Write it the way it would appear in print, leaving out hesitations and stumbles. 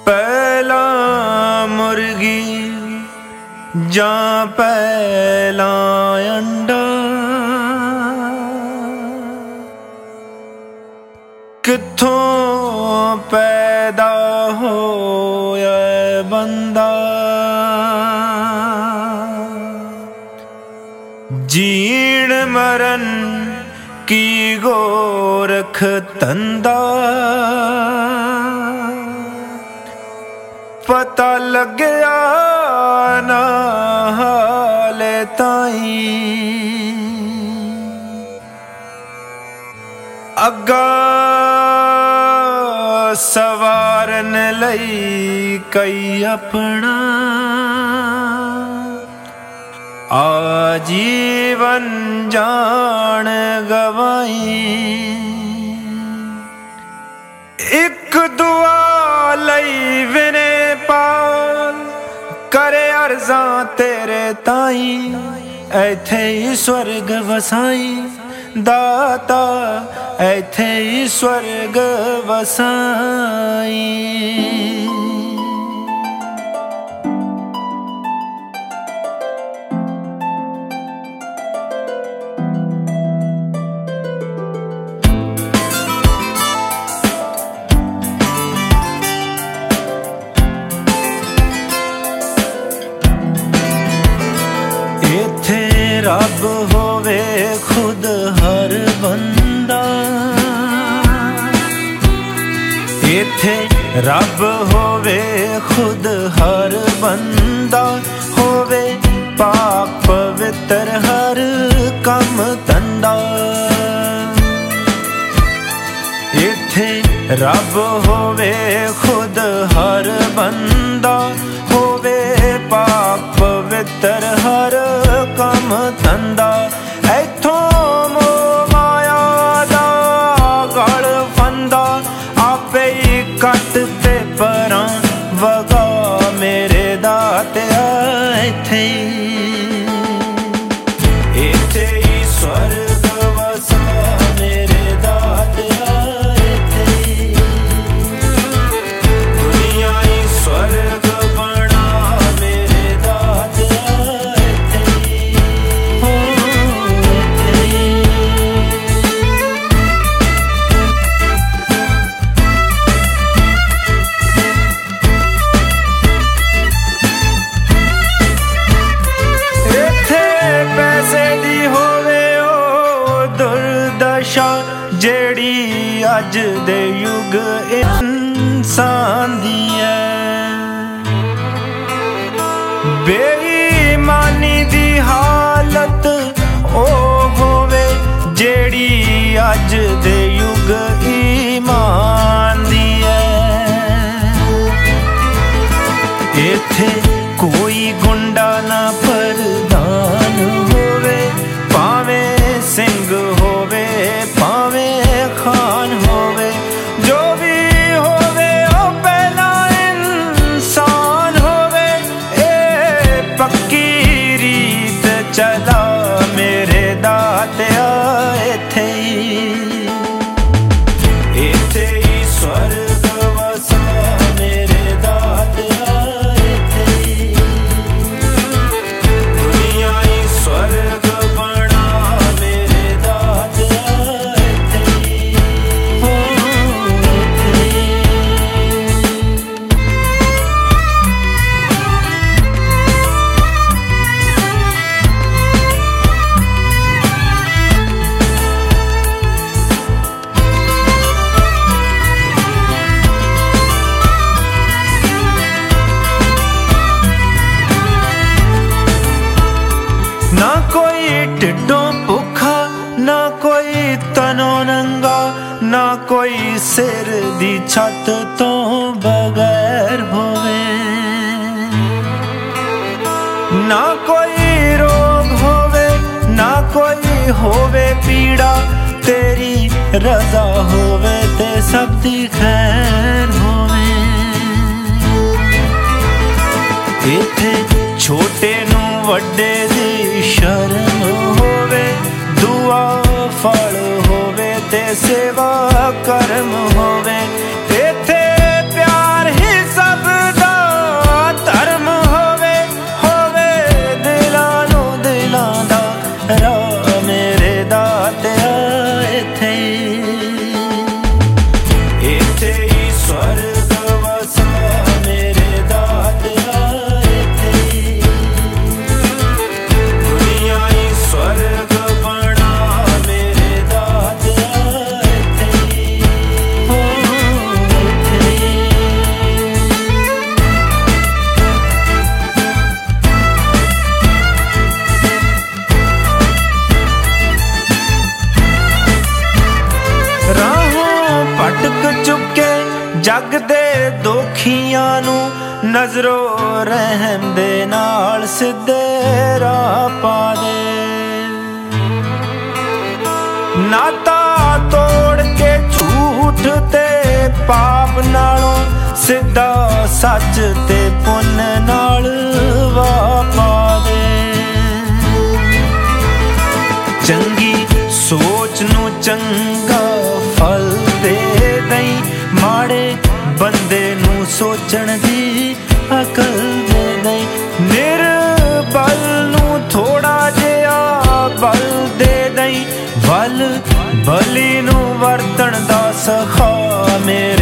पहला मुर्गी जां पहला अंडा, कित्थों पैदा होया बंदा। जीण मरन की गोरख धंधा, पता लग्या ना हाले ताई। अग्गा सवारन लई कई अपना, आजीवन जान गवाई। एक दुआ लई विने पाल करे अर्ज़ां तेरे ताई। ऐथे ही स्वर्ग वसाई दाता, ऐथे ही स्वर्ग वसाई। रब होवे खुद हर बंदा, इथे रब होवे खुद हर बंदा। होवे पाक पवित्र हर कम धंधा। इथे रब होवे खुद हर बंदा, होवे पाक पवित्र हर कम धंधा। ऐथों मोह माया दा गल फंदा, आपे ही कट ते परां वगा मेरे दातिया। इथे ही स्वर्ग वसा मेरे दातिया। इथे दुनिया ही स्वर्ग बना मेरे दातिया। जेड़ी अज दे युग इंसान दी है, बेईमानी दी हालत ओ होवे जेड़ी अज दे युग ईमान दी है। इथे कोई गुंडा ना प्रधान होवे, भावें सिंह होवे भावें खान होवे। जो भी होवे ओ पहला इंसान होवे। ए पक्की रीत चला मेरे दातिया। इथे ही स्वर्ग वसा मेरे दातिया। इथे दुनिया ही स्वर्ग बना मेरे दातिया। ना कोई टिड्डों भुखा, ना कोई तनो नंगा, ना कोई सिर दी छत तो बगैर होवे। ना कोई रोग होवे, ना कोई होवे पीड़ा। तेरी रजा होवे ते सब दी खैर होवे। इथे छोटे नू वड्डे दी शर्म होवे, दुआ फल होवे ते सेवा कर्म होवे। इथे प्यार ही सब ਦੁਖੀਆਂ ਨੂੰ ਨਜ਼ਰੋ ਰਹਿਮ ਦੇ ਨਾਲ ਸਿੱਧੇ ਰਾਹ ਪਾ ਦੇ। ਨਾਤਾ ਤੋੜ ਕੇ ਝੂਠ ਤੇ ਪਾਪ ਨਾਲੋਂ ਸਿੱਧਾ ਸੱਚ ਤੇ ਪੁੰਨ ਨਾਲ ਵਾਹ ਪਾ ਦੇ। ਚੰਗੀ ਸੋਚ ਨੂੰ ਚੰਗਾ ਫਲ ਦੇ ਦਈ, ਮਾੜੇ ਬੰਦੇ ਨੂੰ ਸੋਚਣ ਦੀ ਅਕਲ ਦੇ ਦਈ। ਨਿਰਬਲ ਨੂੰ ਥੋੜਾ ਜਿਹਾ ਬਲ ਦੇ ਦਈ, ਬਲ ਬਲੀ ਨੂੰ ਵਰਤਣ ਦਾ ਸਖਾ ਮੇਰੇ